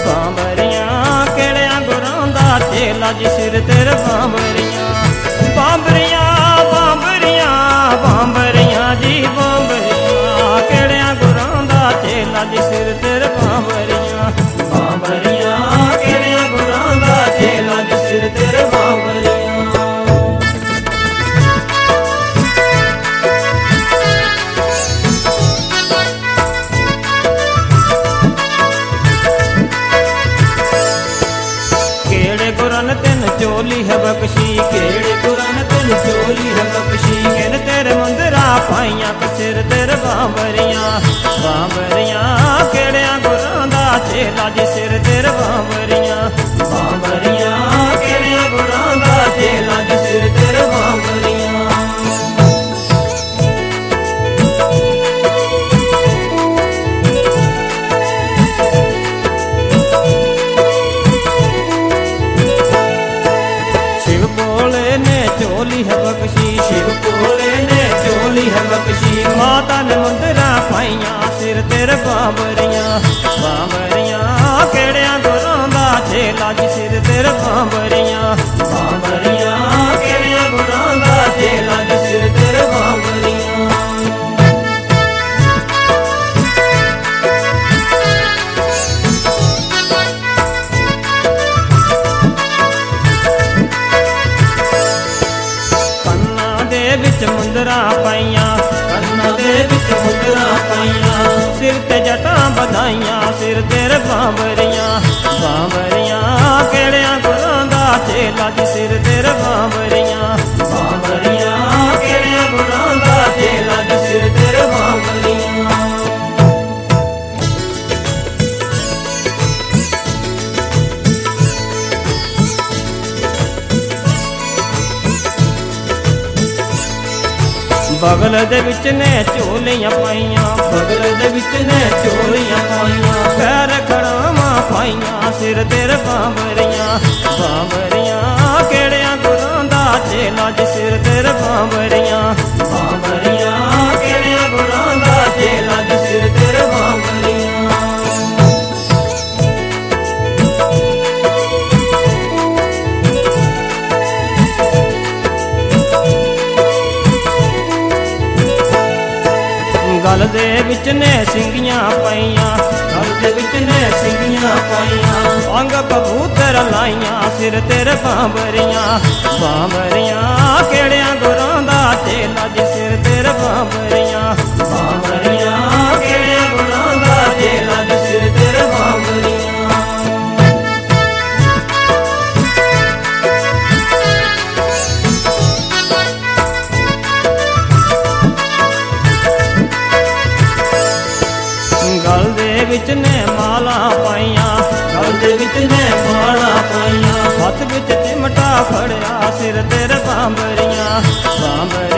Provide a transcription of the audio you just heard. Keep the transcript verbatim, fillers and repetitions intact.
बांबरियां केड़ियां गुरां दा चेला जी सिर तेरे बांबरियां बांबरियां बांबरियां बांबरियां जी बांबरियां केड़ियां गुरां दा चेला जी सिर तेरे बांबरियां बांबरियां केड़ियां गुरां दा चेला जी सिर तेरे बांबरियां। तेन चोली है बख्शी केड़े गुरन तेन चोली है बख्शी किन तेरे मंदरा पाइया सिर तेरे बांबरियां बांबरियां केड़ियां गुरां दा चेला जी सिर तेरे बांबरियां बांबरियां केड़ियां गुरां दा चेला जी सिर तेरे बांबरियां। चोली है बख्शी शिव भोले ने चोली है बख्शी माता ने मंदरा पाइया सिर तेरे बांबरियां बांबरियां केड़ियां गुरां दा चेला जी सिर तेरे बांबरियां बांबरियां केड़ियां गुरां दा चेला जी सिर तेरे बांबरियां। विच मुंदरा पाइया कन्ना दे विच मुंदरा पाइया सिर ते जटा बधाइया सिर तेरे बांबरियां बांबरियां केड़ियां गुरां दा चेला जी सिर तेरे बांबरियां बांबरियां केड़ियां गुरां दा चेला जी सिर तेरे बांबरियां। बगल दे विच ने चोलियां पाइया बगल दे विच ने चोलियां पाइया पैर खड़ावां पाइया सिर तेरे बांबरियां बांबरियां केड़ियां गुरां दा चेला जी सिर तेरे बांबरियां बांबरियां केड़ियां गुरां दा चेला जी सिर तेरे बांबरियां। गल दे विच ने सिंगियां पाइया गल दे विच ने सिंगियां पाइया अंग कबूतर लाइया सिर तेरे बांबरियां बांबरियां केड़ियां गुरां दा चेला जी सिर तेरे बांबरियां बांबरियां केड़ियां गुरां दा चेला जी सिर तेरे बांबरियां। गल दे विच ने माला पाइया गल दे विच ने माला पाइया हथ विच चिमटा फड़िया सिर तेरे बांबरियां बांबरियां